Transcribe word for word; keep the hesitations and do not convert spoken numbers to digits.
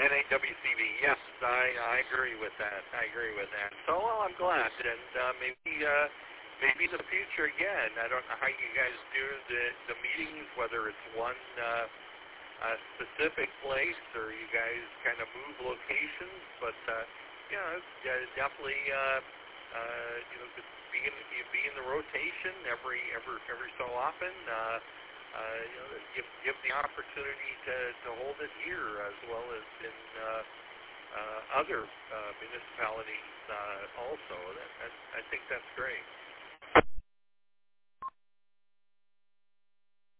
N A W C B. Yes, I I agree with that. I agree with that. So well, I'm glad, and uh, maybe uh, maybe in the future again. I don't know how you guys do the the meetings, whether it's one uh, a specific place or you guys kind of move locations, but uh, you know, uh, definitely uh, uh, you know, just be in you be in the rotation every every every so often. Uh, Uh, you know, give, give the opportunity to, to hold it here as well as in uh, uh, other uh, municipalities uh, also. That, that, I think that's great.